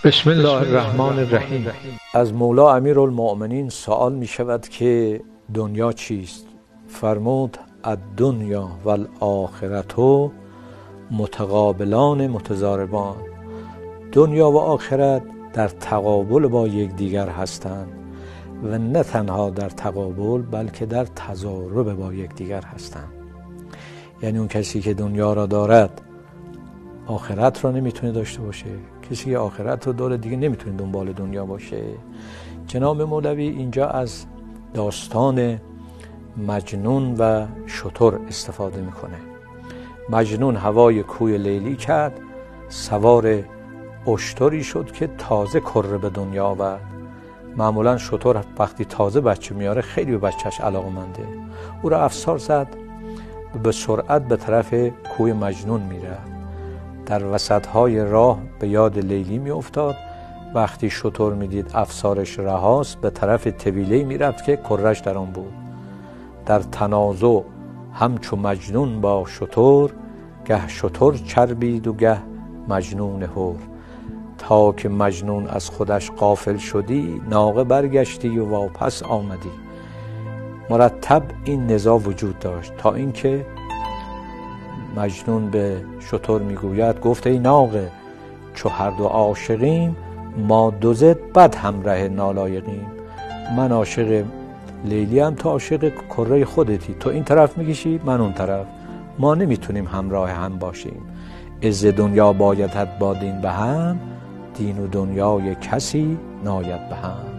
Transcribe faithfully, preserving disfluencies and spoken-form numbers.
بسم الله الرحمن الرحیم. از مولا امیرالمؤمنین سوال می شود که دنیا چیست؟ فرمود الدنیا و الاخرة متقابلان متضاربان. دنیا و آخرت در تقابل با یکدیگر هستند و نه تنها در تقابل بلکه در تضارب با یکدیگر هستند. یعنی اون کسی که دنیا را دارد آخرت را نمیتونه داشته باشه، کسی که آخرت رو داره دیگه نمیتونه دنبال دنیا باشه. جناب مولوی اینجا از داستان مجنون و شتر استفاده میکنه. مجنون هوای کوی لیلی کرد، سوار اشتری شد که تازه کره به دنیا آورد. معمولا شتر وقتی تازه بچه میاره خیلی به بچهش علاقمنده، او را افسار زد و به سرعت به طرف کوی مجنون میره. در وسطهای راه به یاد لیلی می افتاد. وقتی شتر می دید افسارش رهاست به طرف طویله می رفت که کرش در آن بود. در تنازع همچو مجنون با شتر، گه شتر چربید و گه مجنون هور. تا که مجنون از خودش غافل شدی، ناقه برگشتی و واپس آمدی. مرتب این نزاع وجود داشت تا اینکه مجنون به شتر میگوید گفت ای ناقه، چو هر دو عاشقیم ما دو ضد بد همراه نالایقیم. من عاشق لیلی هم، تو عاشق کره خودتی، تو این طرف میکشی من اون طرف، ما نمیتونیم همراه هم باشیم. عز دنیا بایدت با دین به هم، دین و دنیای کسی ناید به هم.